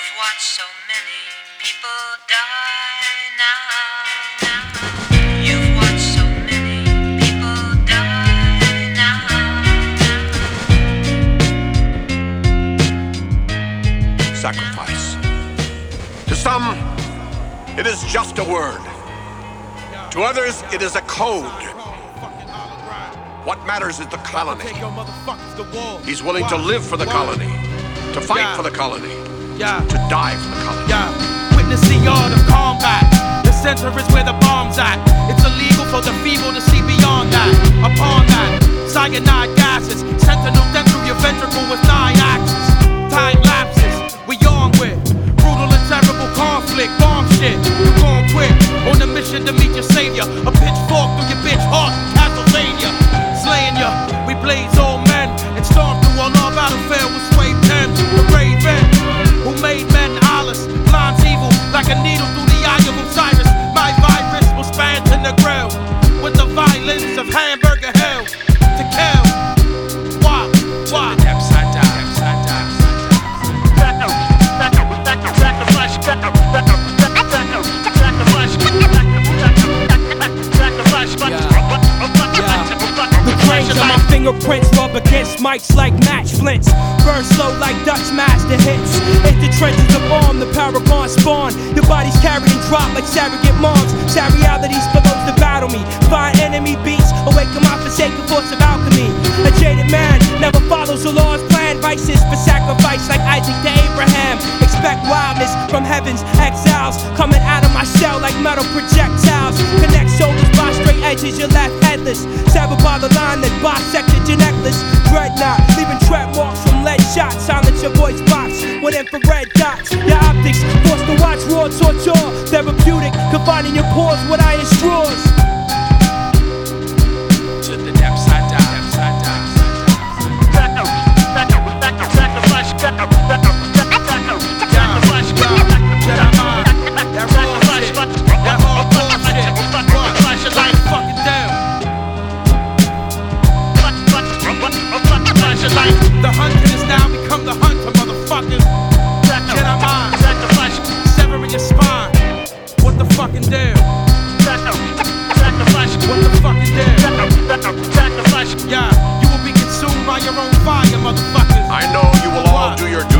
You've watched so many people die now. You've watched so many people die now. Sacrifice. To some, it is just a word. To others, it is a code. What matters is the colony. He's willing to live for the colony, to fight for the colony, to die for the colony. Witness the art of combat. The center is where the bomb's at. It's illegal for the feeble to see beyond that. Upon that, cyanide gases sent to nuke them through your ventricle with 9 axes. Time lapses, we on with brutal and terrible conflict. Bomb shit, you gon' quit on a mission to meet your savior. A pitchfork through your bitch heart in Castlevania. Slaying ya, we blaze old men and storm through all our battlefield with swave 10. The raven who made men eyeless, blinds evil like a needle through the eye of Osiris. My virus will span to the ground with the violence of hamburger hell to kill. Why? Upside down. My fingerprints rub against mics like match flints. Burn slow like Dutch master hits. Hit the trenches of arm, the paragon spawn. The bodies carried and dropped like surrogate moms. Sad realities for those that battle me. Find enemy beats, awaken my forsaken force of alchemy. A jaded man never follows the Lord's plan. Vices for sacrifice like Isaac to Abraham. Expect wildness from heaven's exiles. Coming out of my shell like metal projectiles. Connect shoulders by straight edges, you're left headless. Severed by the line that bisected your necklace. Dreadnought, leaving tread marks from lead shots. Silence your voice box with infrared dots. Your optics forced to watch raw torture. Therapeutic, confining your pores with iron straws. To the depths I die. The hunted has now become the hunter, motherfuckers. Jedi mind, sacrifice, severing your spine. What the fucking deal? What the fucking deal? Yeah, you will be consumed by your own fire, motherfuckers. I know you will all do your